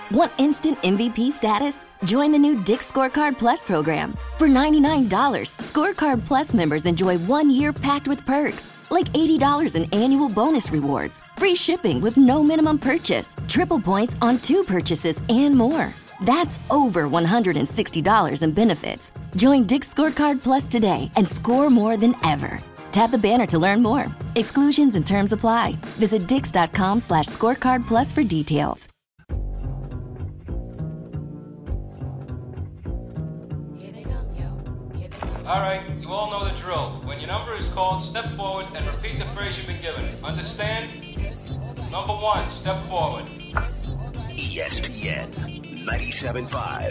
Want instant MVP status? Join the new Dick's Scorecard Plus program. For $99, Scorecard Plus members enjoy 1 year packed with perks, like $80 in annual bonus rewards, free shipping with no minimum purchase, triple points on 2 purchases, and more. That's over $160 in benefits. Join Dick's Scorecard Plus today and score more than ever. Tap the banner to learn more. Exclusions and terms apply. Visit dix.com/scorecardplus for details. All right, you all know the drill. When your number is called, step forward and repeat the phrase you've been given. Understand? Number 1, step forward. ESPN 97.5.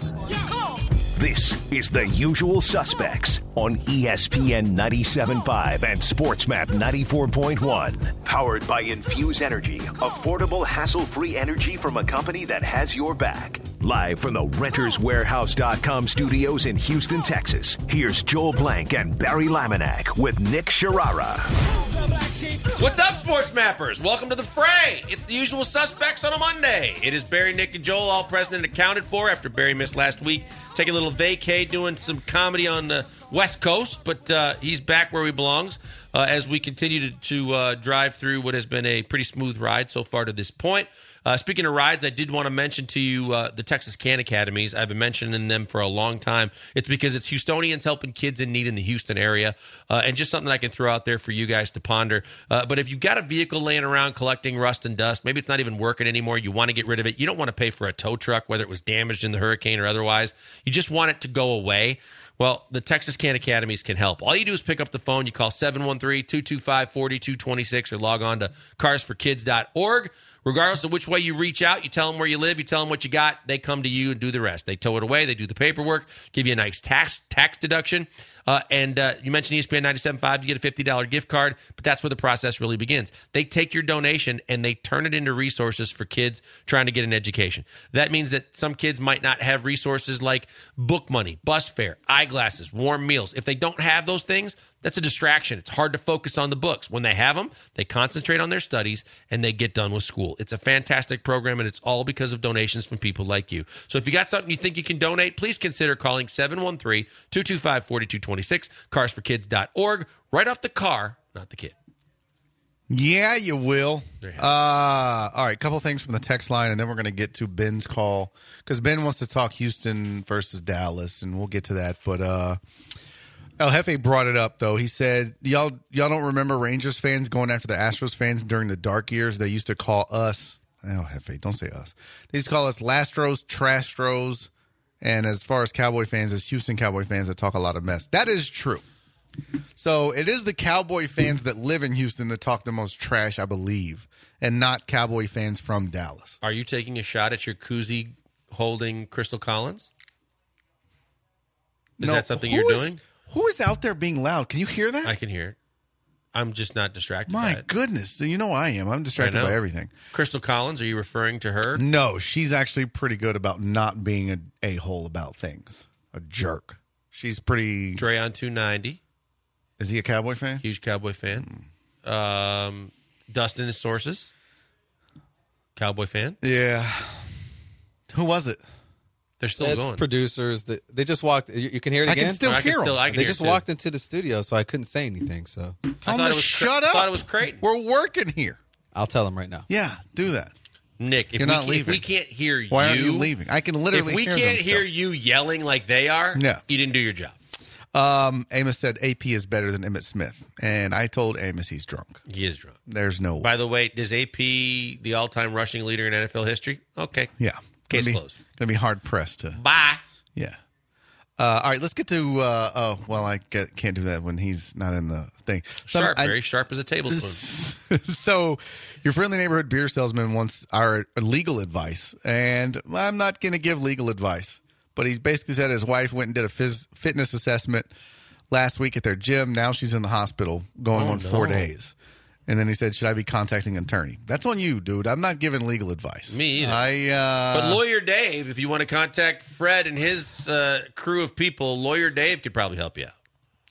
This is The Usual Suspects on ESPN 97.5 and SportsMap 94.1. Powered by Infuse Energy, affordable, hassle-free energy from a company that has your back. Live from the RentersWarehouse.com studios in Houston, Texas, here's Joel Blank and Barry Laminack with Nick Sharara. What's up, Sports Mappers? Welcome to the fray. It's The Usual Suspects on a Monday. It is Barry, Nick, and Joel, all present and accounted for after Barry missed last week. Taking a little vacay, doing some comedy on the West Coast, but he's back where he belongs as we continue to drive through what has been a pretty smooth ride so far to this point. Speaking of rides, I did want to mention to you the Texas Can Academies. I've been mentioning them for a long time. It's because it's Houstonians helping kids in need in the Houston area, and just something I can throw out there for you guys to ponder. But if you've got a vehicle laying around collecting rust and dust, maybe it's not even working anymore, you want to get rid of it, you don't want to pay for a tow truck, whether it was damaged in the hurricane or otherwise, you just want it to go away. Well, the Texas Can Academies can help. All you do is pick up the phone, you call 713-225-4226 or log on to carsforkids.org. Regardless of which way you reach out, you tell them where you live, you tell them what you got, they come to you and do the rest. They tow it away, they do the paperwork, give you a nice tax deduction. And you mentioned ESPN 97.5, you get a $50 gift card, but that's where the process really begins. They take your donation and they turn it into resources for kids trying to get an education. That means that some kids might not have resources like book money, bus fare, eyeglasses, warm meals. If they don't have those things, that's a distraction. It's hard to focus on the books. When they have them, they concentrate on their studies and they get done with school. It's a fantastic program, and it's all because of donations from people like you. So if you got something you think you can donate, please consider calling 713-225-4226, carsforkids.org. Right off the car, not the kid. Yeah, you will. All right, a couple things from the text line, and then we're going to get to Ben's call, because Ben wants to talk Houston versus Dallas, and we'll get to that. But El Jefe brought it up, though. He said, y'all don't remember Rangers fans going after the Astros fans during the dark years? They used to call us, El Jefe, don't say us. They used to call us Lastros, Trastros, and as far as Cowboy fans, as Houston Cowboy fans that talk a lot of mess. That is true. So it is the Cowboy fans that live in Houston that talk the most trash, I believe, and not Cowboy fans from Dallas. Are you taking a shot at your koozie holding Crystal Collins? Is that something you're doing? Who is out there being loud? Can you hear that? I can hear it. I'm just not distracted by it. My goodness. So you know I am. I'm distracted by everything. Crystal Collins, are you referring to her? No, she's actually pretty good about not being an a-hole about things. A jerk. She's pretty... Dre on 290. Is he a Cowboy fan? Huge Cowboy fan. Dustin is Sources. Cowboy fan. Yeah. Who was it? They're still going. Producers. They just walked. You can hear it again? I can still hear them. They just walked into the studio, so I couldn't say anything. So tell them to shut up. I thought it was Creighton. We're working here. I'll tell them right now. Yeah, do that. Nick, if we can't hear you... Why aren't you leaving? I can literally hear them. If we can't hear you yelling like they are, you didn't do your job. Amos said AP is better than Emmitt Smith, and I told Amos he's drunk. He is drunk. There's no way. By the way, is AP the all-time rushing leader in NFL history? Okay. Yeah. Case closed. Going to be hard-pressed to... Bye. Yeah. All right, let's get to... I can't do that when he's not in the thing. Very sharp as a tablespoon. So your friendly neighborhood beer salesman wants our legal advice, and I'm not going to give legal advice. But he's basically said his wife went and did a fitness assessment last week at their gym. Now she's in the hospital going on 4 days. And then he said, should I be contacting an attorney? That's on you, dude. I'm not giving legal advice. Me either. But Lawyer Dave, if you want to contact Fred and his crew of people, Lawyer Dave could probably help you out.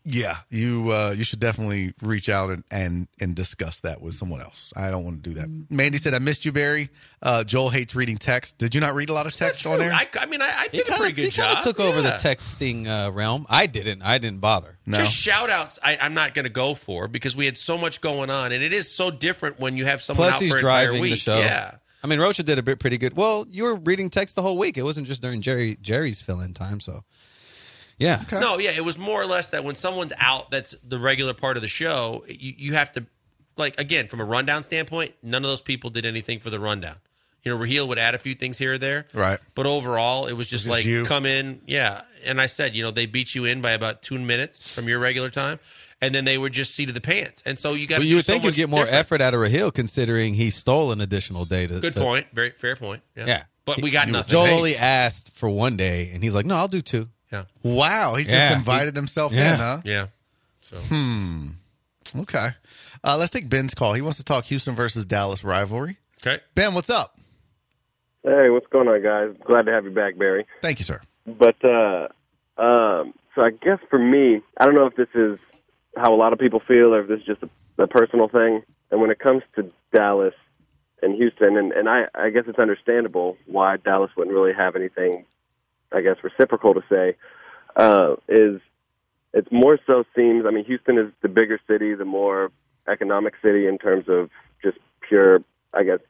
Yeah, you should definitely reach out and discuss that with someone else. I don't want to do that. Mandy said, I missed you, Barry. Joel hates reading text. Did you not read a lot of text on there? I did a pretty good job. He took over the texting realm. I didn't bother. No. Just shout outs I'm not going to go for because we had so much going on, and it is so different when you have someone out Plus, he's for an entire driving week. the show. Yeah. I mean, Rocha did a pretty good. Well, you were reading text the whole week. It wasn't just during Jerry's fill-in time, so... Yeah. Okay. No, yeah, it was more or less that when someone's out, that's the regular part of the show. You have to, like, again, from a rundown standpoint, none of those people did anything for the rundown. You know, Raheel would add a few things here or there. Right. But overall, it was just like, you. come in. Yeah. And I said, they beat you in by about 2 minutes from your regular time. And then they were just seat of the pants. And so you got to you would think you'd get more effort out of Raheel considering he stole an additional day. Good point. Very fair point. Yeah. But we got nothing. Joel only asked for 1 day, and he's like, no, I'll do 2. Yeah. Wow, he just invited himself in, huh? Yeah. So. Okay. Let's take Ben's call. He wants to talk Houston versus Dallas rivalry. Okay. Ben, what's up? Hey, what's going on, guys? Glad to have you back, Barry. Thank you, sir. But so I guess for me, I don't know if this is how a lot of people feel or if this is just a personal thing. And when it comes to Dallas and Houston, and I guess it's understandable why Dallas wouldn't really have anything, I guess, reciprocal to say, is it's more so seems, I mean, Houston is the bigger city, the more economic city in terms of just pure, I guess,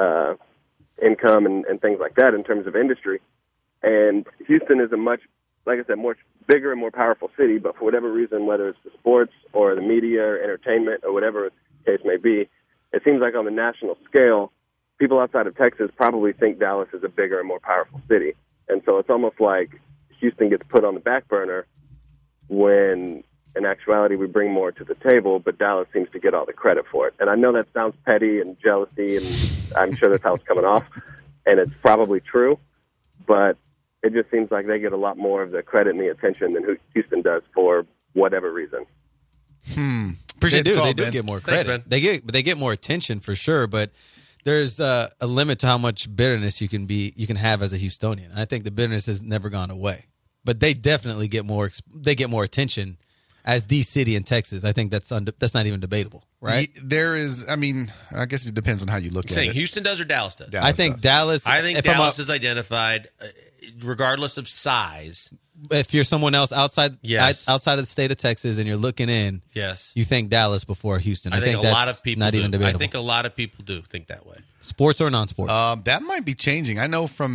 income and things like that in terms of industry. And Houston is a much, like I said, more bigger and more powerful city, but for whatever reason, whether it's the sports or the media or entertainment or whatever the case may be, it seems like on the national scale, people outside of Texas probably think Dallas is a bigger and more powerful city. And so it's almost like Houston gets put on the back burner when, in actuality, we bring more to the table, but Dallas seems to get all the credit for it. And I know that sounds petty and jealousy, and I'm sure that's how it's coming off, and it's probably true, but it just seems like they get a lot more of the credit and the attention than Houston does for whatever reason. Appreciate the call, They do Ben. get more Thanks, credit. Ben. They get more attention for sure, but there's a limit to how much bitterness you can have as a Houstonian. And I think the bitterness has never gone away, but they definitely get more. They get more attention as the city in Texas. I think that's not even debatable, right? There is, I mean, I guess it depends on how you look at Saying it. Houston does or Dallas does? Dallas I think does. Dallas. I think if Dallas is identified, regardless of size. If you're someone else outside Yes. outside of the state of Texas and you're looking in, Yes. you think Dallas before Houston. I think a that's lot of people not do. even debatable. I think a lot of people do think that way. Sports or non-sports. That might be changing. I know from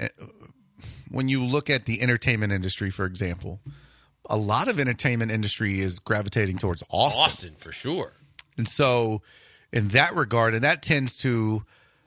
when you look at the entertainment industry, for example, a lot of entertainment industry is gravitating towards Austin. Austin, for sure. And so in that regard, and that tends to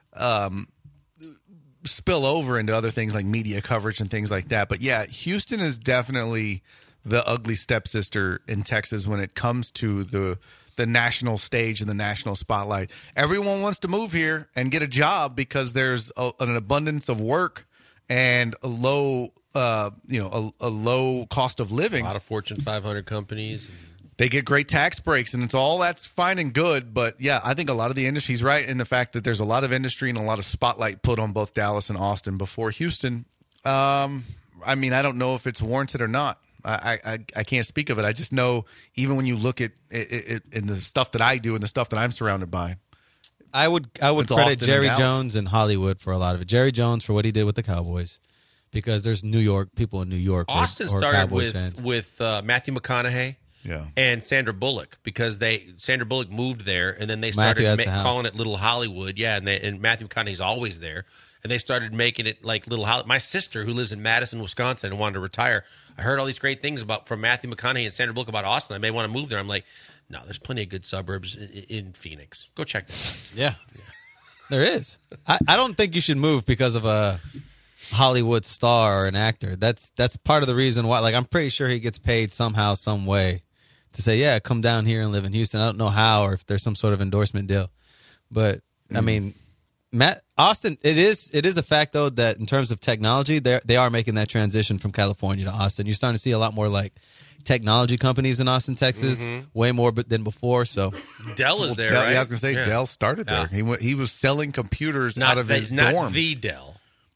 spill over into other things like media coverage and things like that. But yeah, Houston is definitely the ugly stepsister in Texas when it comes to the national stage and the national spotlight. Everyone wants to move here and get a job because there's an abundance of work and a low, a low cost of living. A lot of Fortune 500 companies. They get great tax breaks, and it's all that's fine and good. But yeah, I think a lot of the industry's right in the fact that there's a lot of industry and a lot of spotlight put on both Dallas and Austin before Houston. I mean, I don't know if it's warranted or not. I can't speak of it. I just know even when you look at it in the stuff that I do and the stuff that I'm surrounded by, I would It's credit Austin and Jerry Dallas. Jones and Hollywood for a lot of it. Jerry Jones for what he did with the Cowboys, because there's people in New York. Austin or started Cowboys fans. with Matthew McConaughey. Yeah. And Sandra Bullock, because Sandra Bullock moved there, and then they Matthew has started the house. calling it Little Hollywood. Yeah, and Matthew McConaughey's always there, and they started making it like Little Hollywood. My sister, who lives in Madison, Wisconsin, and wanted to retire, I heard all these great things from Matthew McConaughey and Sandra Bullock about Austin. I may want to move there. I'm like, no, there's plenty of good suburbs in Phoenix. Go check that out. Yeah, there is. I don't think you should move because of a Hollywood star or an actor. That's part of the reason why. Like, I'm pretty sure he gets paid somehow, some way to say, yeah, come down here and live in Houston. I don't know how or if there's some sort of endorsement deal. But, I mean, Austin, it is a fact, though, that in terms of technology, they are making that transition from California to Austin. You're starting to see a lot more, like, technology companies in Austin, Texas, way more than before. So Dell is there, Dell, right? yeah, I was going to say Yeah. Dell started there. Yeah. He was selling computers Not out of his not dorm. the Dell.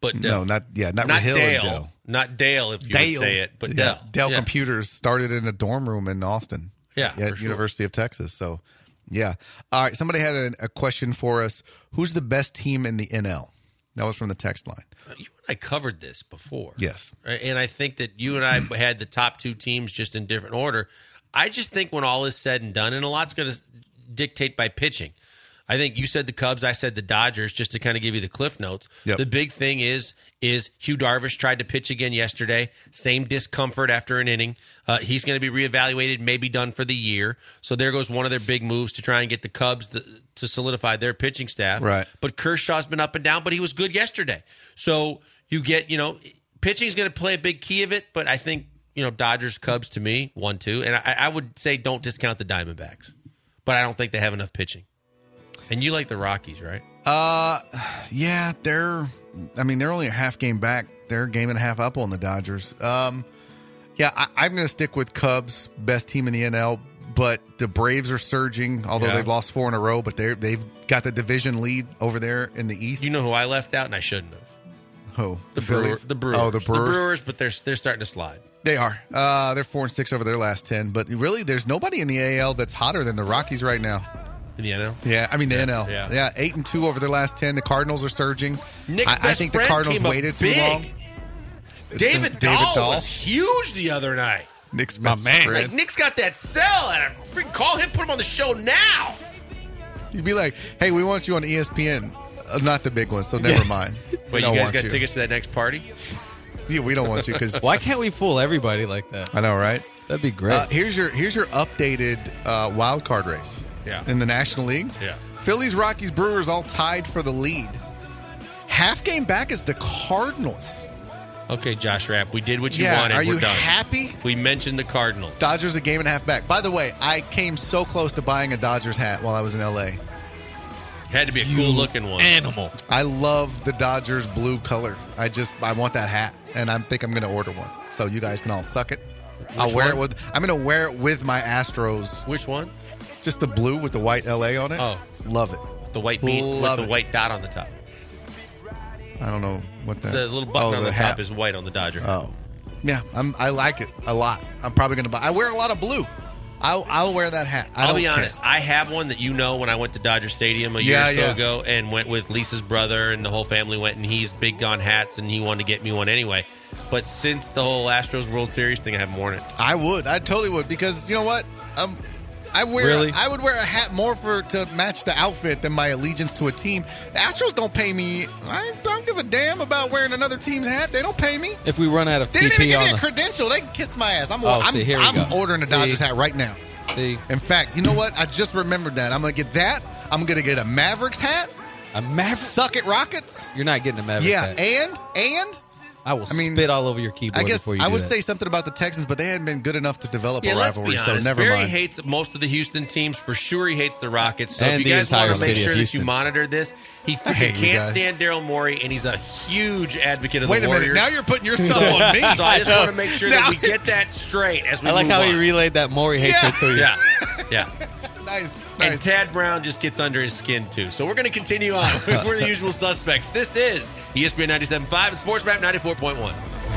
But Dell. not not Hill Dale. and Dell. Not Dale, if you would say it, but Yeah. Dell. Dell Yeah. Computers started in a dorm room in Austin. Yeah, at for sure. University of Texas. So, yeah. All right. Somebody had a question for us. Who's the best team in the NL? That was from the text line. You and I covered this before. Yes. Right? And I think that you and I had the top two teams just in different order. I just think when all is said and done, and a lot's going to dictate by pitching. I think you said the Cubs, I said the Dodgers, just to kind of give you the cliff notes. Yep. The big thing is Hugh Darvish tried to pitch again yesterday. Same discomfort after an inning. He's going to be reevaluated, maybe done for the year. So there goes one of their big moves to try and get the Cubs to solidify their pitching staff. Right. But Kershaw's been up and down, but he was good yesterday. So you get, pitching is going to play a big key of it, but I think, Dodgers, Cubs to me, 1-2. And I would say don't discount the Diamondbacks. But I don't think they have enough pitching. And you like the Rockies, right? Yeah, they're only a half game back. They're a game and a half up on the Dodgers. I'm going to stick with Cubs, best team in the NL, but the Braves are surging, although they've lost 4 in a row, but they've got the division lead over there in the East. You know who I left out, and I shouldn't have. Who? The Phillies? Brewers. Oh, the Brewers. The Brewers, but they're starting to slide. They are. They're 4-6 over their last 10, but really there's nobody in the AL that's hotter than the Rockies right now. In the NL? Yeah, I mean the NL. Yeah. 8-2 over their last 10. The Cardinals are surging. Nick's I best think the friend Cardinals came up waited too big. long. David Dahl was huge the other night. Nick's My best man. friend. Like, Nick's got that cell, and I freaking call him, put him on the show now. You'd be like, hey, we want you on ESPN. Not the big one, so never mind. Wait, you guys got tickets to that next party? Yeah, we don't want you because Why can't we fool everybody like that? I know, right? That'd be great. Here's your updated wild card race. Yeah. In the National League. Yeah. Phillies, Rockies, Brewers all tied for the lead. Half game back is the Cardinals. Okay, Josh Rapp, we did what you Yeah, wanted. are We're you done. happy? We mentioned the Cardinals. Dodgers a game and a half back. By the way, I came so close to buying a Dodgers hat while I was in L.A. Had to be a cool-looking one. Animal. I love the Dodgers blue color. I want that hat, and I think I'm going to order one. So you guys can all suck it. I'm going to wear it with my Astros. Which one? Just the blue with the white LA on it. Oh. Love it. The white bean Love with the it. white dot on the top. I don't know what that. The little button on the hat. top is white on the Dodger. Oh, yeah. I like it a lot. I'm probably going to buy. I wear a lot of blue. I'll wear that hat. I'll be honest. I have one that when I went to Dodger Stadium a year or so ago and went with Lisa's brother and the whole family went, and he's big on hats and he wanted to get me one anyway. But since the whole Astros World Series thing, I haven't worn it. I would. I totally would because you know what? I would wear a hat more to match the outfit than my allegiance to a team. The Astros don't pay me. I don't give a damn about wearing another team's hat. They don't pay me. If we run out of They didn't even TP give on me a the credential. They can kiss my ass. I'm here we go. ordering a Dodgers hat right now. See, In fact, you know what? I just remembered that. I'm going to get that. I'm going to get a Mavericks hat. a Maverick. Suck it, Rockets. You're not getting a Maverick. Yeah, hat. and I will spit all over your keyboard. I guess before you I do would that. say something about the Texans, but they hadn't been good enough to develop a Let's rivalry, be so honest. never Barry mind. hates most of the Houston teams. For sure, he hates the Rockets. So And if you the guys want entire to make city of sure that you Houston. monitor this, he freaking hate you can't guys. stand Daryl Morey, and he's a huge advocate of Wait the a Warriors. minute. Now you're putting yourself on me. So I just want to make sure that Now- we get that straight as we I like move how on. he relayed that Maury hatred to you. Yeah, yeah. Nice. And Tad Brown just gets under his skin, too. So we're going to continue on. We're the usual suspects. This is ESPN 97.5 and Sports Map 94.1.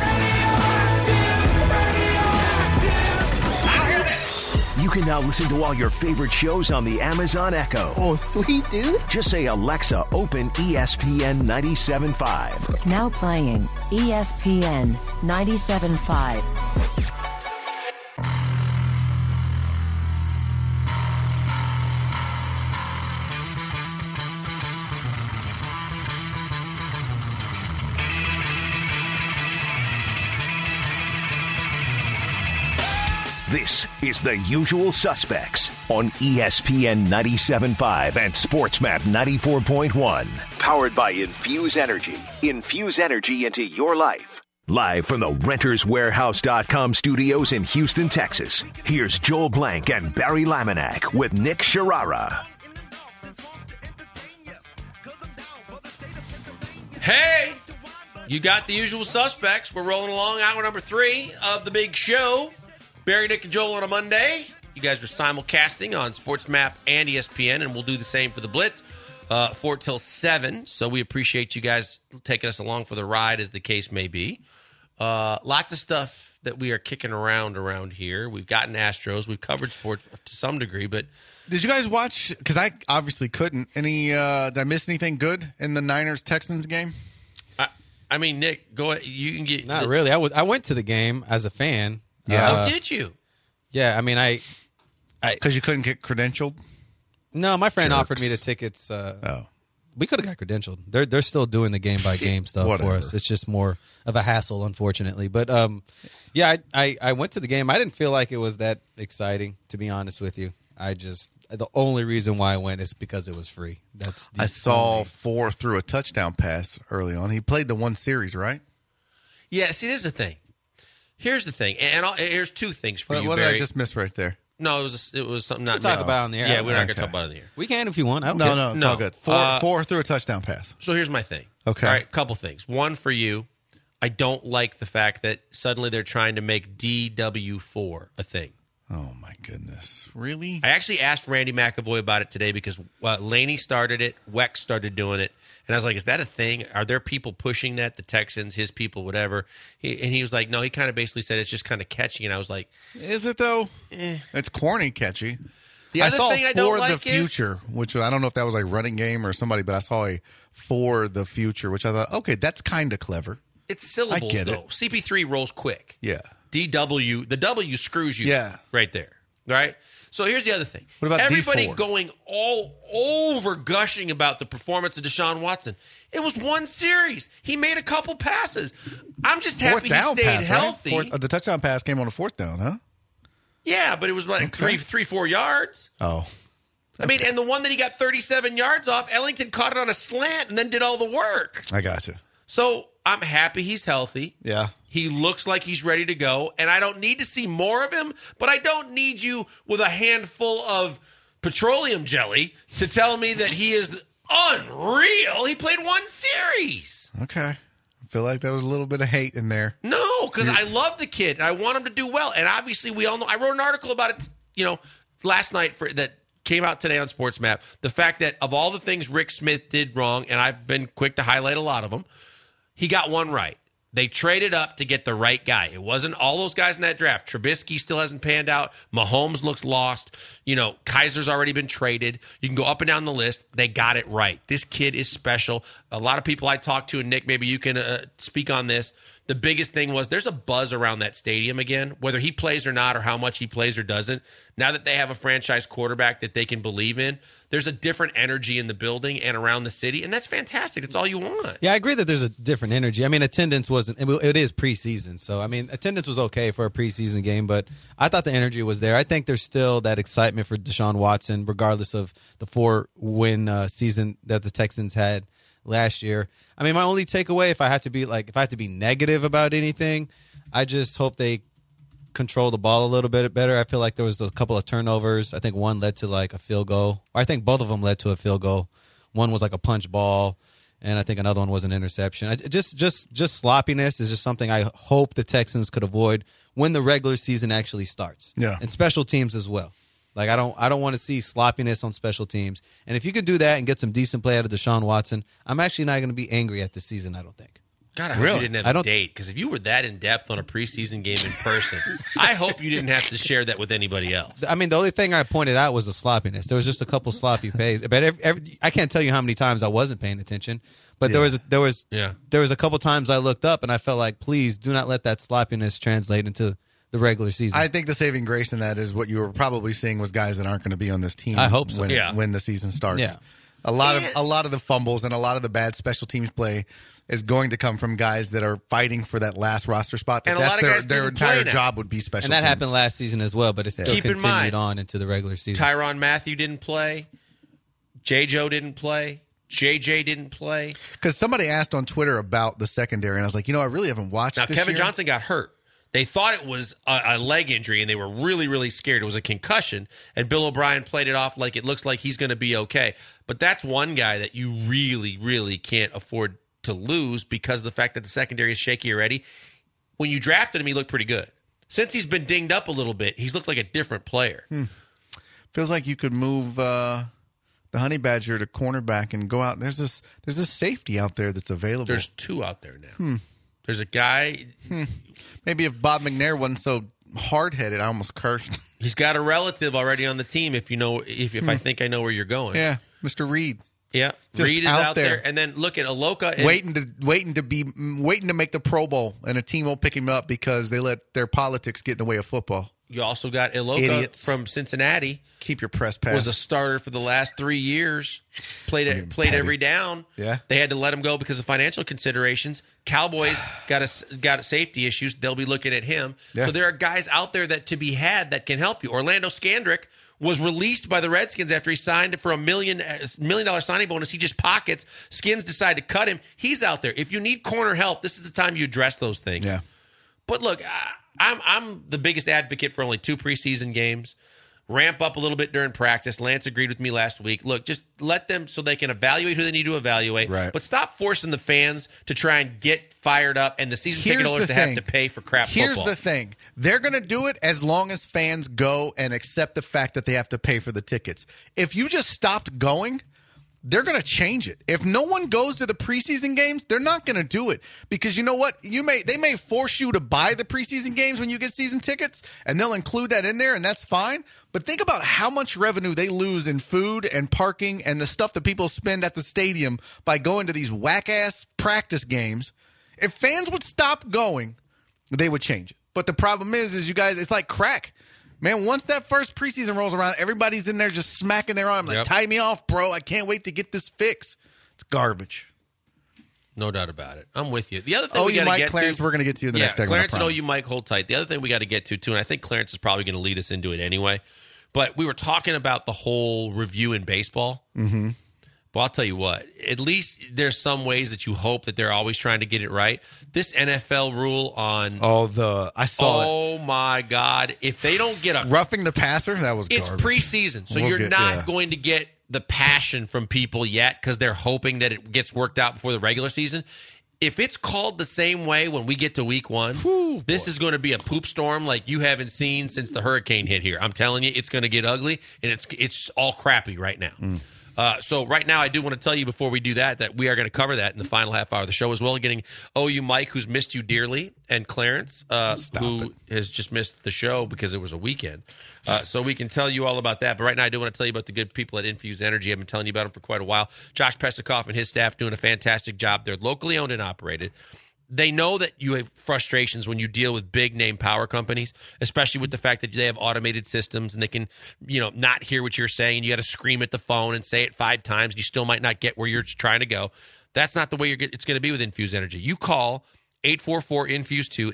You can now listen to all your favorite shows on the Amazon Echo. Oh, sweet, dude. Just say, Alexa, open ESPN 97.5. Now playing ESPN 97.5. This is The Usual Suspects on ESPN 97.5 and SportsMap 94.1. Powered by Infuse Energy. Infuse energy into your life. Live from the RentersWarehouse.com studios in Houston, Texas. Here's Joel Blank and Barry Laminack with Nick Sharara. Hey, you got the usual suspects. We're rolling along. Hour number 3 of the big show. Barry, Nick, and Joel on a Monday. You guys are simulcasting on SportsMap and ESPN, and we'll do the same for the Blitz. 4 till 7. So we appreciate you guys taking us along for the ride, as the case may be. Lots of stuff that we are kicking around here. We've gotten Astros. We've covered sports to some degree, but Did you guys watch? Because I obviously couldn't. Did I miss anything good in the Niners-Texans game? I mean, Nick, go ahead. You can get Not really. I went to the game as a fan. Yeah. Oh, did you? Yeah, I mean, Because you couldn't get credentialed? No, my friend Jerks. offered me the tickets. Oh. We could have got credentialed. They're still doing the game by game stuff for Whatever. us. It's just more of a hassle, unfortunately. But yeah, I went to the game. I didn't feel like it was that exciting, to be honest with you. The only reason why I went is because it was free. I saw 4 through a touchdown pass early on. He played the one series, right? Yeah, see, this is the thing. Here's the thing, and here's 2 things for you, What Barry. did I just miss right there? No, it was something not. We'll talk about it on the air. Yeah, we're not going to Okay. talk about it on the air. We can if you want. I don't care. No, it's No. all good. 4 through a touchdown pass. So here's my thing. Okay. All right, couple things. One for you, I don't like the fact that suddenly they're trying to make DW4 a thing. Oh, my goodness. Really? I actually asked Randy McAvoy about it today because Laney started it, Wex started doing it, and I was like, is that a thing? Are there people pushing that, the Texans, his people, whatever? And he was like, no, he kind of basically said it's just kind of catchy, and I was like, Is it, though? It's corny catchy. the I other saw thing I For don't the like is... Future, which I don't know if that was like running game or somebody, but I saw a For the Future, which I thought, okay, that's kind of clever. It's syllables, I get though. it. CP3 rolls quick. Yeah. DW, the W screws you Yeah. right there. Right? So here's the other thing. What about everybody D4? going all over gushing about the performance of Deshaun Watson? It was one series. He made a couple passes. I'm just happy he stayed pass, healthy. right? The touchdown pass came on a 4th down, huh? Yeah, but it was like Okay. 4 yards. Oh. I mean, and the one that he got 37 yards off, Ellington caught it on a slant and then did all the work. I got you. So I'm happy he's healthy. Yeah. He looks like he's ready to go, and I don't need to see more of him, but I don't need you with a handful of petroleum jelly to tell me that he is unreal. He played one series. Okay. I feel like there was a little bit of hate in there. No, because I love the kid, and I want him to do well. And obviously, we all know. I wrote an article about it, last night that came out today on Sports Map. The fact that of all the things Rick Smith did wrong, and I've been quick to highlight a lot of them, he got one right. They traded up to get the right guy. It wasn't all those guys in that draft. Trubisky still hasn't panned out. Mahomes looks lost. Kaiser's already been traded. You can go up and down the list. They got it right. This kid is special. A lot of people I talked to, and Nick, maybe you can speak on this. The biggest thing was there's a buzz around that stadium again, whether he plays or not or how much he plays or doesn't. Now that they have a franchise quarterback that they can believe in, there's a different energy in the building and around the city, and that's fantastic. It's all you want. Yeah, I agree that there's a different energy. I mean, attendance wasn't. It is preseason, so I mean, attendance was okay for a preseason game, but I thought the energy was there. I think there's still that excitement for Deshaun Watson, regardless of the 4-win season that the Texans had last year. I mean, my only takeaway, if I had to be negative about anything, I just hope they control the ball a little bit better. I feel like there was a couple of turnovers. I think one led to like a field goal. Or I think both of them led to a field goal. One was like a punch ball, and I think another one was an interception. Just sloppiness is just something I hope the Texans could avoid when the regular season actually starts. Yeah. And special teams as well. Like I don't want to see sloppiness on special teams. And if you can do that and get some decent play out of Deshaun Watson, I'm actually not going to be angry at this season, I don't think. God, I hope you didn't have a date, because if you were that in depth on a preseason game in person, I hope you didn't have to share that with anybody else. I mean, the only thing I pointed out was the sloppiness. There was just a couple sloppy plays, but I can't tell you how many times I wasn't paying attention. But there was a couple times I looked up and I felt like, please do not let that sloppiness translate into the regular season. I think the saving grace in that is what you were probably seeing was guys that aren't going to be on this team. I hope so. When the season starts. Yeah. A lot of the fumbles and a lot of the bad special teams play is going to come from guys that are fighting for that last roster spot. And a lot of guys their didn't play entire now. job would be special and that teams. happened last season as well, but it still Keep in continued mind, on into the regular season. Tyrann Mathieu didn't play. J-Joe didn't play. JJ didn't play. Because somebody asked on Twitter about the secondary, and I was like, I really haven't watched Now, this Kevin year. Johnson got hurt. They thought it was a leg injury, and they were really, really scared. It was a concussion, and Bill O'Brien played it off like it looks like he's going to be okay. But that's one guy that you really, really can't afford to lose because of the fact that the secondary is shaky already. When you drafted him, he looked pretty good. Since he's been dinged up a little bit, he's looked like a different player. Feels like you could move the the Honey Badger to cornerback and go out. There's this safety out there that's available. There's two out there now. There's a guy. Maybe if Bob McNair wasn't so hard-headed, I almost cursed. He's got a relative already on the team. If I think I know where you're going. Yeah, Mr. Reed. Yeah, Just Reed is out there. And then look at Aloka. Waiting to make the Pro Bowl, and a team won't pick him up because they let their politics get in the way of football. You also got Aloka Idiots. from Cincinnati. Keep your press pass. Was a starter for the last 3 years. Played every down. Yeah. They had to let him go because of financial considerations. Cowboys got safety issues. They'll be looking at him. Yeah. So there are guys out there that to be had that can help you. Orlando Scandrick was released by the Redskins after he signed for $1 million signing bonus. He just pockets. Skins decide to cut him. He's out there. If you need corner help, this is the time you address those things. Yeah. But look, I'm the biggest advocate for only 2 preseason games. Ramp up a little bit during practice. Lance agreed with me last week. Look, just let them so they can evaluate who they need to evaluate. Right. But stop forcing the fans to try and get fired up and the season ticket holders to have to pay for crap football. Here's the thing. They're going to do it as long as fans go and accept the fact that they have to pay for the tickets. If you just stopped going, they're going to change it. If no one goes to the preseason games, they're not going to do it because you know what? They may force you to buy the preseason games when you get season tickets, and they'll include that in there, and that's fine. But think about how much revenue they lose in food and parking and the stuff that people spend at the stadium by going to these whack-ass practice games. If fans would stop going, they would change it. But the problem is you guys, it's like crack. Man, once that first preseason rolls around, everybody's in there just smacking their arm like, tie me off, bro. I can't wait to get this fix. It's garbage. No doubt about it. I'm with you. The other thing we got to get Clarence, to, we're going to get to you in the next segment. Clarence, you Mike, hold tight. The other thing we got to get to, too, and I think Clarence is probably going to lead us into it anyway, but we were talking about the whole review in baseball. Mm-hmm. Well, I'll tell you what, at least there's some ways that you hope that they're always trying to get it right. This NFL rule on... I saw it. Oh, my God. If they don't get a... Roughing the passer, that was garbage. It's preseason, so you're not going to get the passion from people yet because they're hoping that it gets worked out before the regular season. If it's called the same way when we get to week 1, this is going to be a poop storm like you haven't seen since the hurricane hit here. I'm telling you, it's going to get ugly, and it's all crappy right now. So right now, I do want to tell you before we do that we are going to cover that in the final half hour of the show as well. Getting OU Mike, who's missed you dearly, and Clarence, who has just missed the show because it was a weekend. So we can tell you all about that. But right now, I do want to tell you about the good people at Infuse Energy. I've been telling you about them for quite a while. Josh Pesikoff and his staff doing a fantastic job. They're locally owned and operated. They know that you have frustrations when you deal with big-name power companies, especially with the fact that they have automated systems and they can, not hear what you're saying. You got to scream at the phone and say it 5 times. And you still might not get where you're trying to go. That's not the way it's going to be with Infuse Energy. You call 844-INFUSE-2,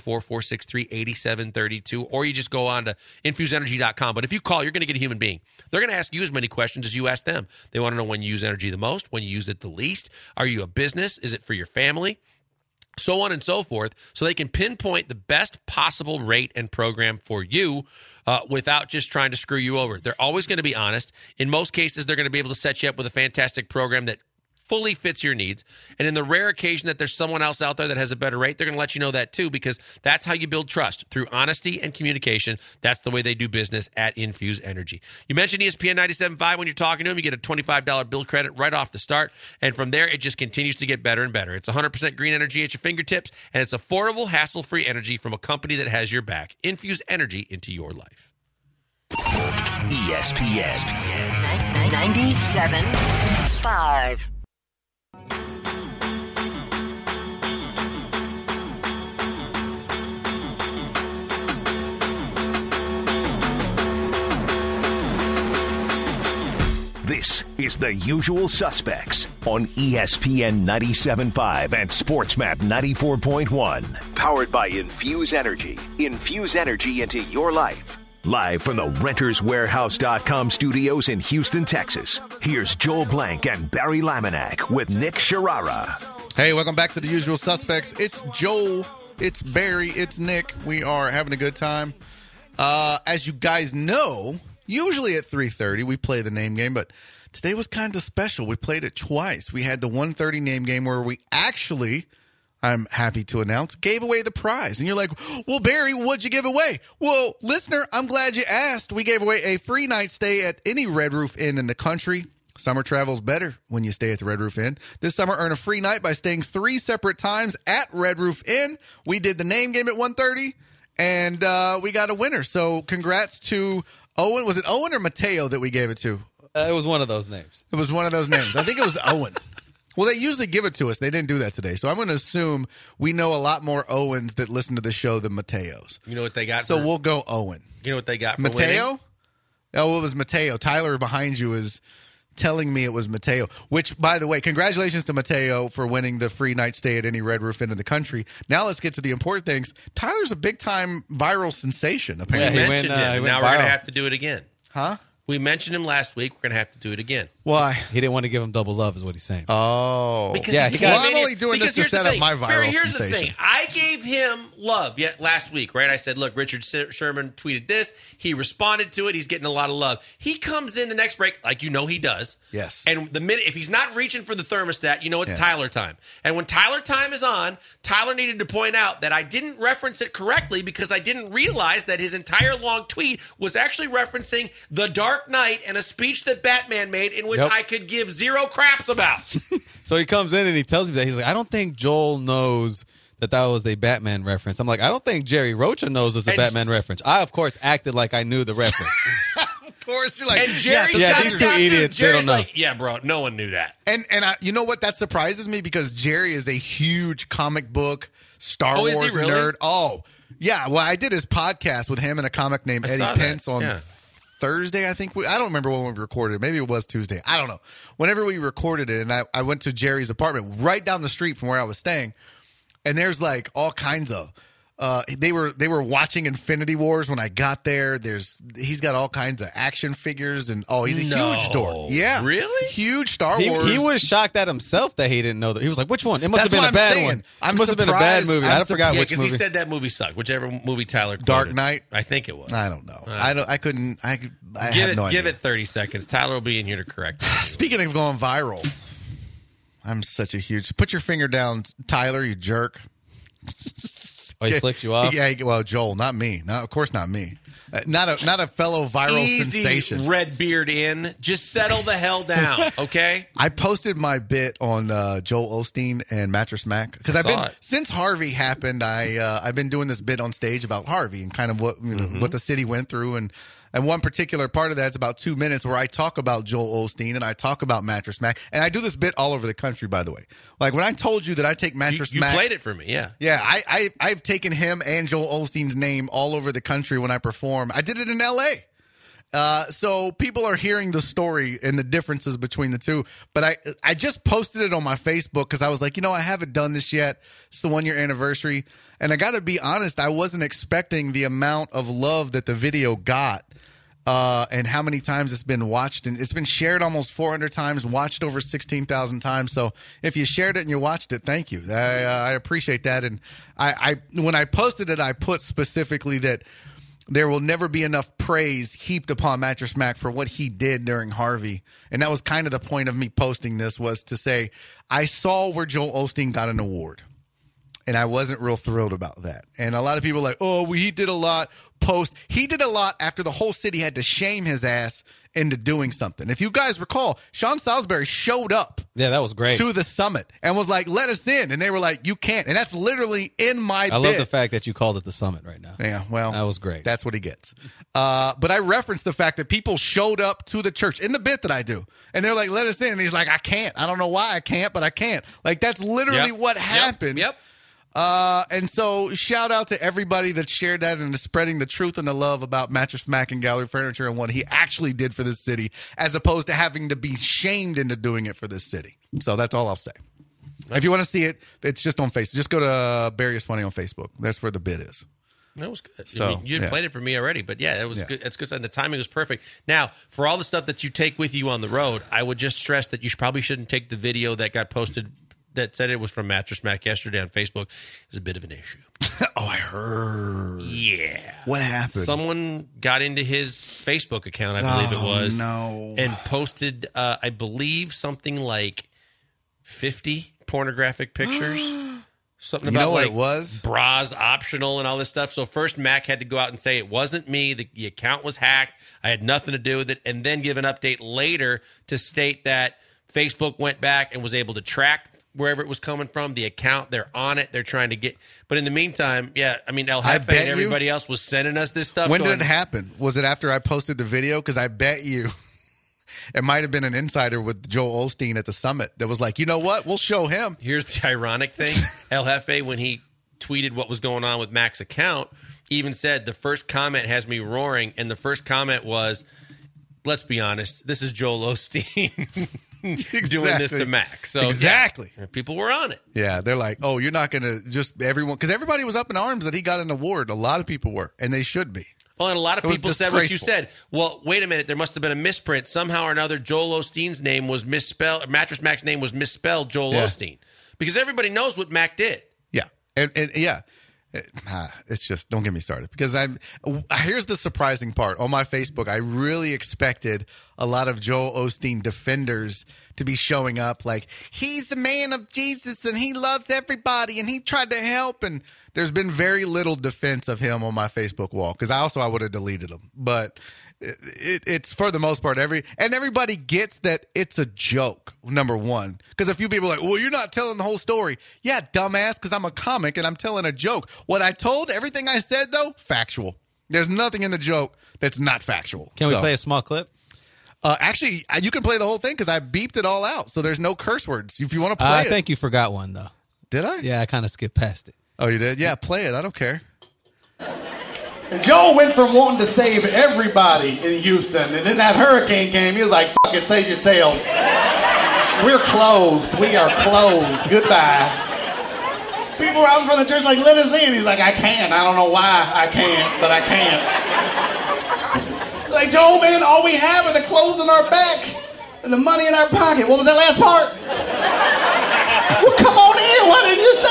844-463-8732, or you just go on to infuseenergy.com. But if you call, you're going to get a human being. They're going to ask you as many questions as you ask them. They want to know when you use energy the most, when you use it the least. Are you a business? Is it for your family? So on and so forth, so they can pinpoint the best possible rate and program for you without just trying to screw you over. They're always going to be honest. In most cases, they're going to be able to set you up with a fantastic program that fully fits your needs. And in the rare occasion that there's someone else out there that has a better rate, they're going to let you know that too, because that's how you build trust, through honesty and communication. That's the way they do business at Infuse Energy. You mentioned ESPN 97.5 when you're talking to them. You get a $25 bill credit right off the start. And from there, it just continues to get better and better. It's 100% green energy at your fingertips, and it's affordable, hassle-free energy from a company that has your back. Infuse energy into your life. ESPN 97.5. This is The Usual Suspects on ESPN 97.5 and SportsMap 94.1. Powered by Infuse Energy. Infuse energy into your life. Live from the RentersWarehouse.com studios in Houston, Texas. Here's Joel Blank and Barry Laminack with Nick Sharara. Hey, welcome back to The Usual Suspects. It's Joel, it's Barry, it's Nick. We are having a good time. As you guys know, usually at 3:30 we play the name game, but today was kind of special. We played it twice. We had the 1:30 name game where we actually, I'm happy to announce, gave away the prize. And you're like, well, Barry, what'd you give away? Well, listener, I'm glad you asked. We gave away a free night stay at any Red Roof Inn in the country. Summer travel's better when you stay at the Red Roof Inn. This summer, earn a free night by staying 3 separate times at Red Roof Inn. We did the name game at 1:30, and we got a winner. So congrats to Owen. Was it Owen or Mateo that we gave it to? It was one of those names. It was one of those names. I think it was Owen. Well, they usually give it to us. They didn't do that today. So I'm going to assume we know a lot more Owens that listen to the show than Mateos. You know what they got? So we'll go Owen. You know what they got for Mateo? winning? Oh, it was Mateo. Tyler behind you is telling me it was Mateo, which, by the way, congratulations to Mateo for winning the free night stay at any Red Roof Inn in the country. Now let's get to the important things. Tyler's a big-time viral sensation, apparently. Yeah, We mentioned him, and now we're going to have to do it again. Huh? We mentioned him last week. We're going to have to do it again. Why? He didn't want to give him double love, is what he's saying. Oh. Because Yeah, he he got- came Well, I'm in only here- doing this because to here's set the up thing. my viral Barry, here's sensation. the thing. I gave him love last week, right? I said, look, Richard Sherman tweeted this. He responded to it. He's getting a lot of love. He comes in the next break, like you know he does. Yes. And the minute, if he's not reaching for the thermostat, you know it's Yes. Tyler time. And when Tyler time is on, Tyler needed to point out that I didn't reference it correctly because I didn't realize that his entire long tweet was actually referencing The Dark Knight and a speech that Batman made in which Yep. I could give zero craps about. So he comes in and he tells me that. He's like, I don't think Joel knows that was a Batman reference. I'm like, I don't think Jerry Rocha knows it's a And- Batman reference. I, of course, acted like I knew the reference. Of course. You're like, And Jerry's Yeah, got these it two down, too. idiots, they Jerry's don't know. like, yeah, bro, no one knew that. And you know what? That surprises me because Jerry is a huge comic book Star Oh, is he Wars really? nerd. Oh, yeah. Well, I did his podcast with him and a comic named I Eddie saw that, Pence on yeah. Thursday, I think. I don't remember when we recorded it. Maybe it was Tuesday. I don't know. Whenever we recorded it, and I went to Jerry's apartment right down the street from where I was staying, and there's like all kinds of. They were watching Infinity Wars when I got there. He's got all kinds of action figures and he's a huge dork. Yeah, Really? huge Star Wars. He was shocked at himself that he didn't know that. He was like, which one? It must That's have been what a I'm bad saying. one. I'm It must have been a bad surprised. movie. I'm I forgot Yeah, which because he movie. said that movie sucked. Whichever movie Tyler quoted. Dark Knight? I think it was. I don't know. I couldn't. I Give have no idea. Give it 30 seconds. Tyler will be in here to correct it. Speaking of going viral, I'm such a huge. Put your finger down, Tyler. You jerk. Oh, he flicked you off? Yeah. Well, Joel, not me. No, of course not me. Not a fellow viral Easy, sensation. red beard in. Just settle the hell down, okay? I posted my bit on Joel Osteen and Mattress Mac because I've saw been it. since Harvey happened. I've been doing this bit on stage about Harvey and kind of what what the city went through and one particular part of that is about 2 minutes where I talk about Joel Osteen and I talk about Mattress Mac and I do this bit all over the country. By the way, like when I told you that I take Mattress You Mac, played it for me, yeah. Yeah, I've taken him and Joel Osteen's name all over the country when I perform. I did it in L.A. So people are hearing the story and the differences between the two. But I just posted it on my Facebook because I was like, I haven't done this yet. It's the 1 year anniversary. And I got to be honest, I wasn't expecting the amount of love that the video got. And how many times it's been watched. And it's been shared almost 400 times, watched over 16,000 times. So if you shared it and you watched it, thank you. I appreciate that. And I when I posted it, I put specifically that there will never be enough praise heaped upon Mattress Mac for what he did during Harvey. And that was kind of the point of me posting this, was to say, I saw where Joel Osteen got an award. And I wasn't real thrilled about that. And a lot of people are like, he did a lot post. He did a lot after the whole city had to shame his ass into doing something. If you guys recall, Sean Salisbury showed up Yeah, that was great. to the summit and was like, let us in. And they were like, you can't. And that's literally in my I bit. love the fact that you called it the summit right now. Yeah, well, That was great. That's what he gets. But I referenced the fact that people showed up to the church in the bit that I do, and they're like, "Let us in," and he's like, "I can't. I don't know why I can't, but I can't." Like that's literally Yep. what Yep. happened. Yep. And so shout out to everybody that shared that and is spreading the truth and the love about Mattress Mac and Gallery Furniture and what he actually did for this city, as opposed to having to be shamed into doing it for this city. So that's all I'll say. If you want to see it, it's just on Facebook. Just go to Barry is Funny on Facebook. That's where the bit is. That was good. So, I mean, you yeah. played it for me already, but yeah, it was Yeah. good. It's good. And the timing was perfect. Now, for all the stuff that you take with you on the road, I would just stress that you probably shouldn't take the video that got posted that said it was from Mattress Mac yesterday on Facebook. It's a bit of an issue. Oh, I heard. Yeah. What happened? Someone got into his Facebook account, I believe it was, no. and posted, I believe, something like 50 pornographic pictures. Something You about know what like it was? bras optional and all this stuff. So first Mac had to go out and say it wasn't me. The account was hacked. I had nothing to do with it. And then give an update later to state that Facebook went back and was able to track wherever it was coming from. The account, they're on it. They're trying to get. But in the meantime, yeah, I mean, El Jefe and everybody else was sending us this stuff. When did it happen? Was it after I posted the video? Because I bet you it might have been an insider with Joel Osteen at the summit that was like, you know what? We'll show him. Here's the ironic thing. El Jefe, when he tweeted what was going on with Mac's account, even said the first comment has me roaring. And the first comment was, let's be honest, this is Joel Osteen doing this to Mac. So exactly. Yeah, people were on it. Yeah, they're like, oh, you're not going to just everyone. Because everybody was up in arms that he got an award. A lot of people were. And they should be. Well, and a lot of people said what you said. Well, wait a minute. There must have been a misprint. Somehow or another, Joel Osteen's name was misspelled. Mattress Mac's name was misspelled Joel Osteen. Because everybody knows what Mac did. Yeah. And yeah. It's just, don't get me started. Because here's the surprising part. On my Facebook, I really expected a lot of Joel Osteen defenders to be showing up like, he's the man of Jesus and he loves everybody and he tried to help. And there's been very little defense of him on my Facebook wall because I would have deleted him. But it's for the most part everybody gets that it's a joke, number one. Because a few people are like, well, you're not telling the whole story. Yeah, dumbass, because I'm a comic and I'm telling a joke. What I told, everything I said, though, factual. There's nothing in the joke that's not factual. Can we play a small clip? Actually, you can play the whole thing because I beeped it all out. So there's no curse words. If you want to play it. I think you forgot one, though. Did I? Yeah, I kind of skipped past it. Oh, you did? Yeah, play it. I don't care. Joe went from wanting to save everybody in Houston, and then that hurricane came. He was like, fuck it, save yourselves. We're closed. We are closed. Goodbye. People were out in front of the church like, let us in. He's like, I can't. I don't know why I can't, but I can't. Like, Joe, man, all we have are the clothes on our back and the money in our pocket. What was that last part? Well, come on in. Why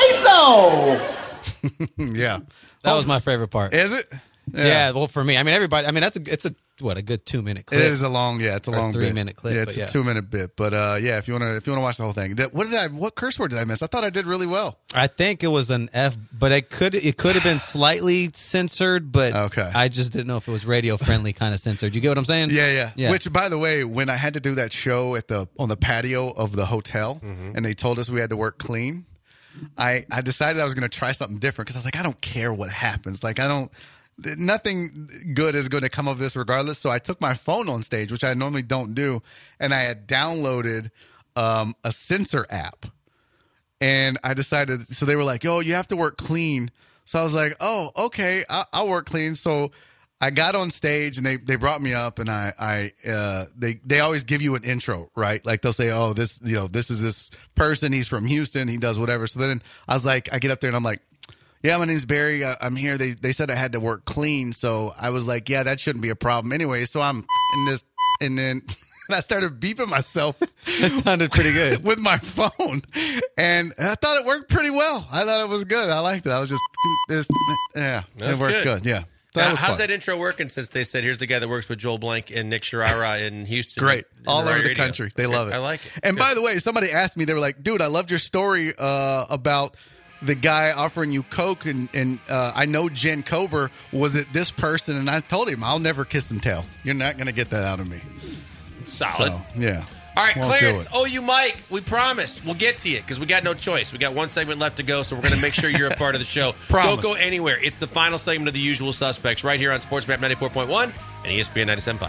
didn't you say so? Yeah. That was my favorite part. Is it? Yeah, well, for me. I mean, everybody. I mean, it's a good 2-minute clip. It is a long, it's a long 3-minute clip. Yeah, it's a 2-minute bit. But yeah, if you wanna watch the whole thing. What curse word did I miss? I thought I did really well. I think it was an F, but it could have been slightly censored, but okay. I just didn't know if it was radio friendly kind of censored. You get what I'm saying? Yeah. Which, by the way, when I had to do that show on the patio of the hotel, and they told us we had to work clean, I decided I was going to try something different because I was like, I don't care what happens. Like, nothing good is going to come of this regardless. So I took my phone on stage, which I normally don't do, and I had downloaded a censor app. And I decided, so they were like, yo, you have to work clean. So I was like, oh, okay, I'll work clean. So I got on stage and they brought me up, and they always give you an intro, right? Like they'll say, oh, this is this person, he's from Houston, he does whatever. So then I was like, I get up there and I'm like, yeah, my name's Barry. I'm here. They said I had to work clean. So I was like, yeah, that shouldn't be a problem. Anyway, so I'm in this, and then I started beeping myself. That sounded pretty good. With my phone. And I thought it worked pretty well. I thought it was good. I liked it. I was just, it worked good. Yeah. How's that intro working since they said, here's the guy that works with Joel Blank and Nick Sharara in Houston? Great. All over the radio. country. They love it. I like it. And by the way, somebody asked me, they were like, dude, I loved your story about the guy offering you Coke, and I know Jen Kober. Was it this person? And I told him, I'll never kiss and tell. You're not going to get that out of me. Solid. So, yeah. All right, Clarence, you Mike, we promise we'll get to you because we got no choice. We got one segment left to go, so we're going to make sure you're a part of the show. Promise. Don't go anywhere. It's the final segment of The Usual Suspects right here on SportsMap 94.1 and ESPN 97.5.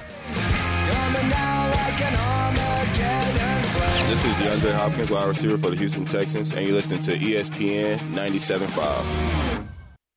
This is DeAndre Hopkins, wide receiver for the Houston Texans, and you're listening to ESPN 97.5.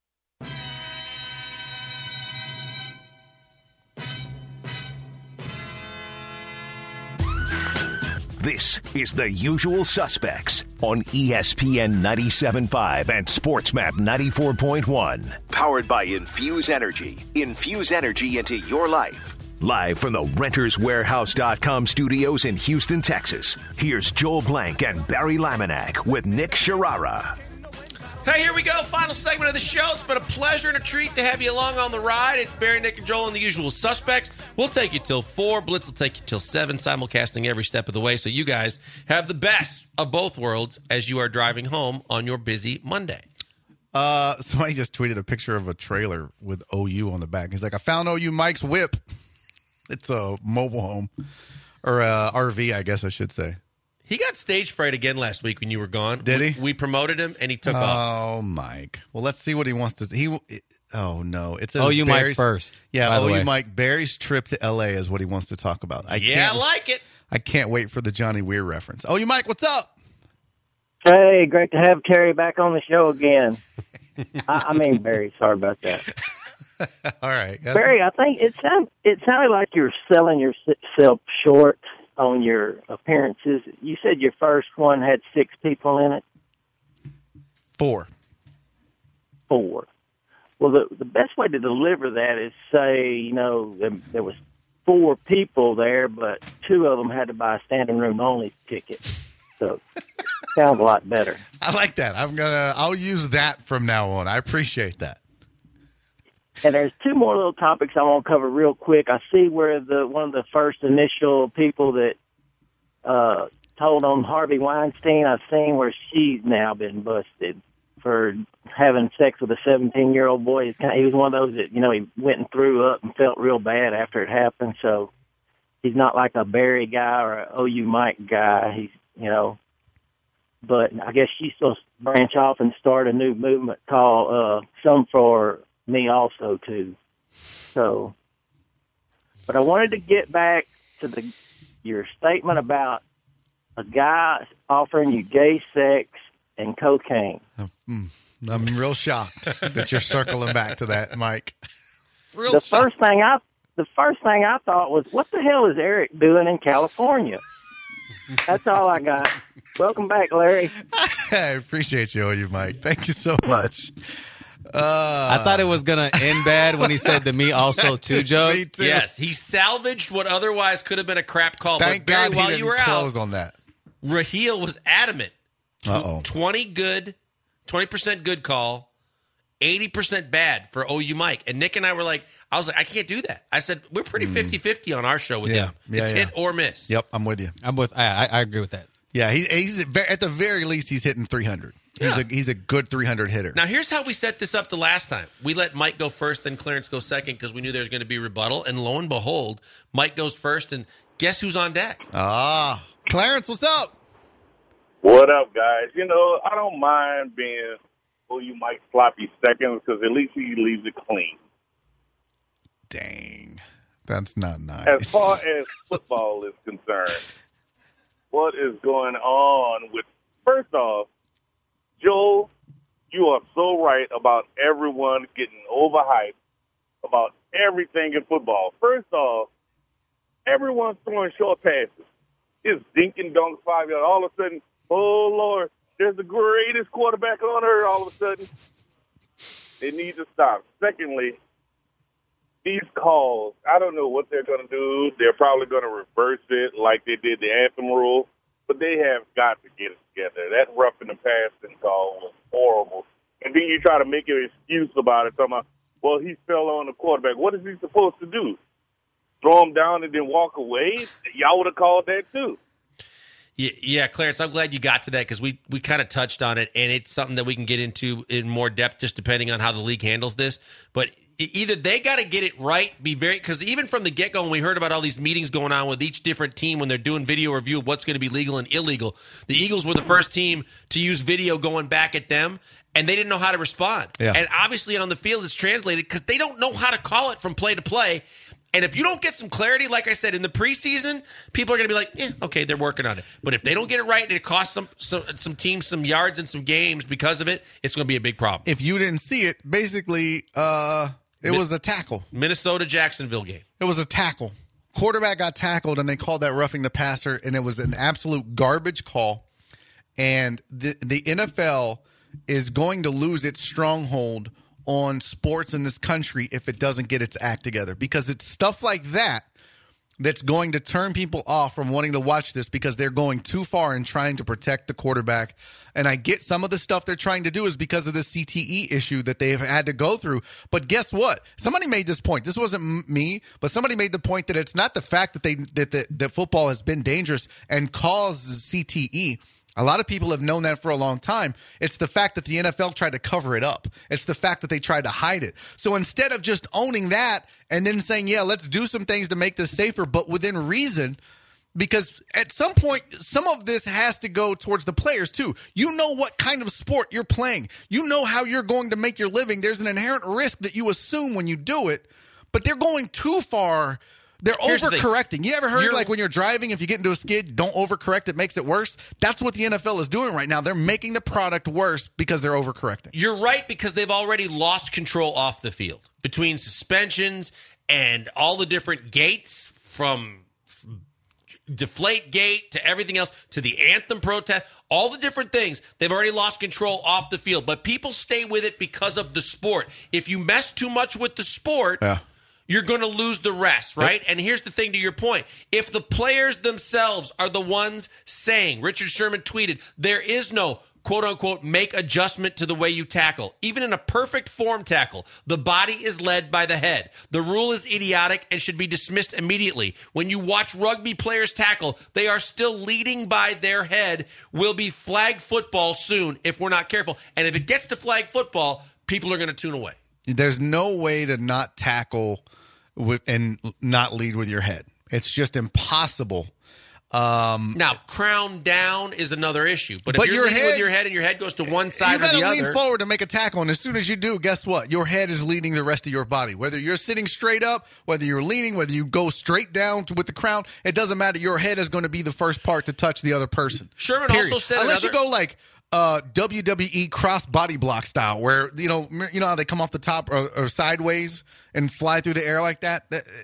This is The Usual Suspects on ESPN 97.5 and SportsMap 94.1. Powered by Infuse Energy. Infuse energy into your life. Live from the RentersWarehouse.com studios in Houston, Texas, here's Joel Blank and Barry Laminack with Nick Sharara. Hey, here we go. Final segment of the show. It's been a pleasure and a treat to have you along on the ride. It's Barry, Nick, and Joel and the usual suspects. We'll take you till 4. Blitz will take you till 7, simulcasting every step of the way so you guys have the best of both worlds as you are driving home on your busy Monday. Somebody just tweeted a picture of a trailer with OU on the back. He's like, I found OU Mike's whip. It's a mobile home. Or RV, I guess I should say. He got stage fright again last week when you were gone. Did he? We promoted him, and he took off. Oh, Mike. Well, let's see what he wants to. Oh no! It says OU Barry's, Mike first. Yeah, OU Mike. Barry's trip to L.A. is what he wants to talk about. I like it. I can't wait for the Johnny Weir reference. OU Mike, what's up? Hey, great to have Terry back on the show again. I mean, Barry. Sorry about that. All right, Barry. I think it sounded like you were selling yourself short on your appearances. You said your first one had 6 people in it? 4. Well, the best way to deliver that is say, there was 4 people there, but 2 of them had to buy a standing room only ticket. So sounds a lot better. I like that. I'll use that from now on. I appreciate that. And there's 2 more little topics I want to cover real quick. I see where one of the first initial people that told on Harvey Weinstein, I've seen where she's now been busted for having sex with a 17-year-old boy. He was one of those that, he went and threw up and felt real bad after it happened. So he's not like a Barry guy or a OU Mike guy. He's, but I guess she's supposed to branch off and start a new movement called Some For Me Also too. So, but I wanted to get back to your statement about a guy offering you gay sex and cocaine. I'm real shocked that you're circling back to that, Mike. The first thing I thought was, what the hell is Eric doing in California? That's all I got. Welcome back, Larry. I appreciate you, Mike. Thank you so much. I thought it was going to end bad when he said the me also too joke. Me too. Yes, he salvaged what otherwise could have been a crap call. Thank but Barry, God while he you were didn't out, close on that. Raheel was adamant. Uh-oh. 20% good call, 80% bad for OU Mike. And Nick and I were like, I was like, I can't do that. I said, we're pretty 50-50 on our show with him. It's hit or miss. Yep, I'm with you. I agree with that. Yeah, he's at the very least he's hitting 300. He's a good 300 hitter. Now, here's how we set this up the last time. We let Mike go first, then Clarence go second because we knew there was going to be rebuttal. And lo and behold, Mike goes first, and guess who's on deck? Clarence, what's up? What up, guys? I don't mind being OU Mike sloppy seconds because at least he leaves it clean. Dang, that's not nice. As far as football is concerned, what is going on with, first off, Joel, you are so right about everyone getting overhyped about everything in football. First off, everyone's throwing short passes. It's dink and dunk 5 yards. All of a sudden, oh, Lord, there's the greatest quarterback on earth all of a sudden. They need to stop. Secondly, these calls, I don't know what they're going to do. They're probably going to reverse it like they did the anthem rule, but they have got to get it together. That roughing the passing call was horrible. And then you try to make an excuse about it, talking about, well, he fell on the quarterback. What is he supposed to do? Throw him down and then walk away? Y'all would have called that too. Yeah, Clarence, I'm glad you got to that because we kind of touched on it, and it's something that we can get into in more depth just depending on how the league handles this. But either they got to get it right, because even from the get-go when we heard about all these meetings going on with each different team when they're doing video review of what's going to be legal and illegal, the Eagles were the first team to use video going back at them, and they didn't know how to respond. Yeah. And obviously on the field it's translated because they don't know how to call it from play to play. And if you don't get some clarity, like I said, in the preseason, people are going to be like, okay, they're working on it. But if they don't get it right and it costs some teams some yards and some games because of it, it's going to be a big problem. If you didn't see it, basically it was a tackle. Minnesota-Jacksonville game. It was a tackle. Quarterback got tackled, and they called that roughing the passer, and it was an absolute garbage call. And the NFL is going to lose its stronghold on sports in this country if it doesn't get its act together, because it's stuff like that that's going to turn people off from wanting to watch this because they're going too far in trying to protect the quarterback. And I get some of the stuff they're trying to do is because of the CTE issue that they've had to go through. But guess what? Somebody made this point. This wasn't me, but somebody made the point that it's not the fact that football has been dangerous and causes CTE. A lot of people have known that for a long time. It's the fact that the NFL tried to cover it up. It's the fact that they tried to hide it. So instead of just owning that and then saying, yeah, let's do some things to make this safer, but within reason, because at some point, some of this has to go towards the players too. You know what kind of sport you're playing. You know how you're going to make your living. There's an inherent risk that you assume when you do it, but they're going too far. They're overcorrecting. You ever heard like when you're driving, if you get into a skid, don't overcorrect, it makes it worse? That's what the NFL is doing right now. They're making the product worse because they're overcorrecting. You're right, because they've already lost control off the field between suspensions and all the different gates, from deflate gate to everything else to the anthem protest, all the different things. They've already lost control off the field, but people stay with it because of the sport. If you mess too much with the sport, you're going to lose the rest, right? Yep. And here's the thing to your point. If the players themselves are the ones saying, Richard Sherman tweeted, there is no quote-unquote make adjustment to the way you tackle. Even in a perfect form tackle, the body is led by the head. The rule is idiotic and should be dismissed immediately. When you watch rugby players tackle, they are still leading by their head. Will be flag football soon if we're not careful. And if it gets to flag football, people are going to tune away. There's no way to not tackle and not lead with your head. It's just impossible. Now, crown down is another issue. But if you're leading with your head and your head goes to one side or the other. You got to lean forward to make a tackle, and as soon as you do, guess what? Your head is leading the rest of your body. Whether you're sitting straight up, whether you're leaning, whether you go straight down with the crown, it doesn't matter. Your head is going to be the first part to touch the other person. Sherman also said unless you go like WWE cross body block style, where you know how they come off the top or sideways and fly through the air like that.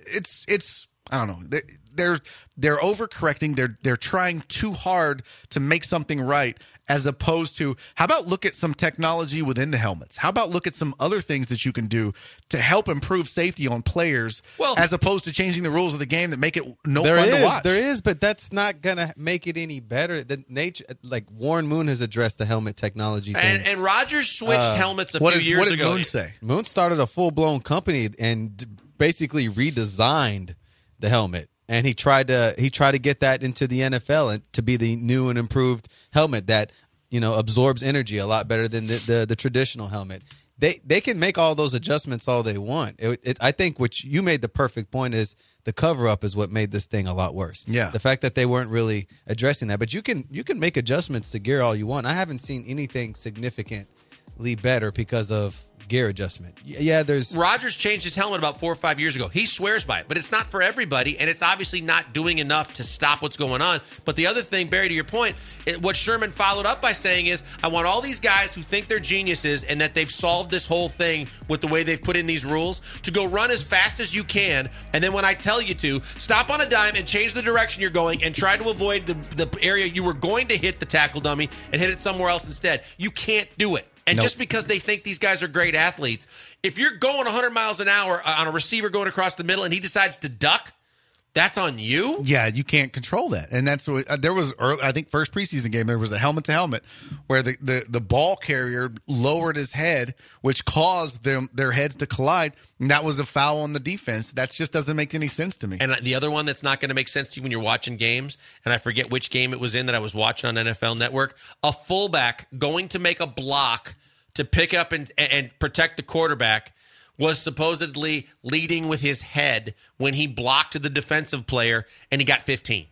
It's I don't know. They're overcorrecting. They're trying too hard to make something right, as opposed to, how about look at some technology within the helmets? How about look at some other things that you can do to help improve safety on players, as opposed to changing the rules of the game that make it fun to watch? There is, but that's not going to make it any better. The nature, like Warren Moon has addressed the helmet technology thing. And Rogers switched helmets a few years ago. What did Moon say? Moon started a full-blown company and basically redesigned the helmet. And he tried to get that into the NFL and to be the new and improved helmet that, absorbs energy a lot better than the traditional helmet. They can make all those adjustments all they want. I think what you made the perfect point is the cover up is what made this thing a lot worse. Yeah, the fact that they weren't really addressing that. But you can make adjustments to gear all you want. I haven't seen anything significantly better because of gear adjustment. Yeah, there's Rogers changed his helmet about 4 or 5 years ago. He swears by it, but it's not for everybody, and it's obviously not doing enough to stop what's going on. But the other thing, Barry, to your point, what Sherman followed up by saying is, I want all these guys who think they're geniuses and that they've solved this whole thing with the way they've put in these rules to go run as fast as you can, and then when I tell you to, stop on a dime and change the direction you're going and try to avoid the area you were going to hit the tackle dummy and hit it somewhere else instead. You can't do it. And just because they think these guys are great athletes, if you're going 100 miles an hour on a receiver going across the middle and he decides to duck, that's on you? Yeah, you can't control that. And that's what there was I think first preseason game, there was a helmet to helmet where the ball carrier lowered his head, which caused their heads to collide. And that was a foul on the defense. That just doesn't make any sense to me. And the other one that's not going to make sense to you when you're watching games, and I forget which game it was in that I was watching on NFL Network, a fullback going to make a block to pick up and protect the quarterback was supposedly leading with his head when he blocked the defensive player, and he got 15.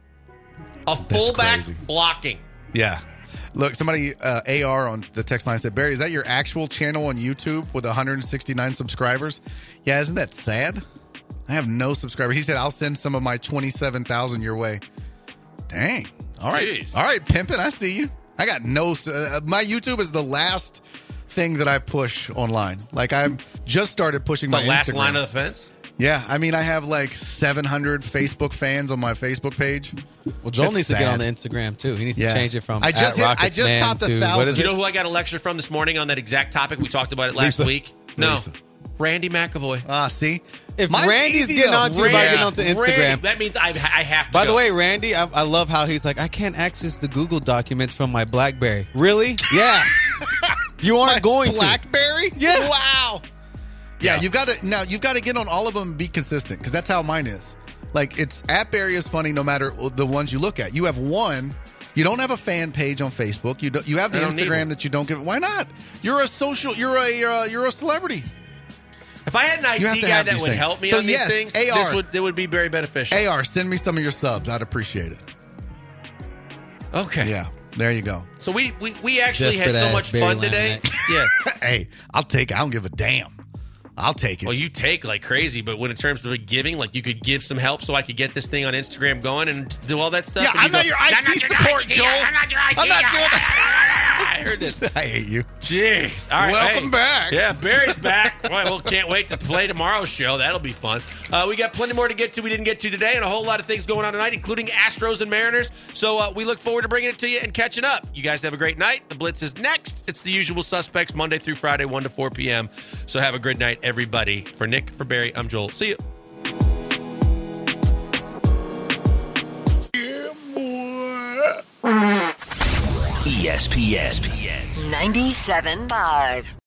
A fullback blocking. Yeah. Look, somebody, AR on the text line said, Barry, is that your actual channel on YouTube with 169 subscribers? Yeah, isn't that sad? I have no subscribers. He said, I'll send some of my 27,000 your way. Dang. All right. Jeez. All right, pimpin', I see you. I got my YouTube is the last thing that I push online. Like, I've just started pushing my Instagram. The last line of the fence? Yeah, I mean, I have like 700 Facebook fans on my Facebook page. Well, Joel needs to get on the Instagram too. He needs to change it from I just topped 1,000. You know who I got a lecture from this morning on that exact topic? We talked about it last week. No, Lisa. Randy McAvoy. See? If Mine's Randy's easy getting though. onto you by getting onto Instagram. Randy, that means I have to By the go. way, Randy, I love how he's like, I can't access the Google documents from my BlackBerry. Really? Yeah. You aren't going BlackBerry? to. Yeah. Wow. Yeah, you've got to get on all of them and be consistent because that's how mine is. Like, it's app area is funny no matter the ones you look at. You have one. You don't have a fan page on Facebook. You have the Instagram that you don't give. Why not? You're a celebrity. If I had an IT guy that would help me on these things, it would be very beneficial. AR, send me some of your subs. I'd appreciate it. Okay. Yeah. There you go. So we actually had so much fun today. Yeah. Hey, I'll take it. I don't give a damn. I'll take it. Well, you take like crazy, but when in terms of giving, like you could give some help so I could get this thing on Instagram going and do all that stuff. Yeah, and I'm not your IT support, Joel. I'm not your IT. I'm not doing that. I heard this. I hate you. Jeez. All right. Welcome back. Yeah, Barry's back. Well, can't wait to play tomorrow's show. That'll be fun. We got plenty more to get to we didn't get to today and a whole lot of things going on tonight, including Astros and Mariners. So we look forward to bringing it to you and catching up. You guys have a great night. The Blitz is next. It's the usual suspects Monday through Friday, 1 to 4 p.m. So have a good night, everybody. For Nick, for Barry, I'm Joel. See you. ESPN 97.5.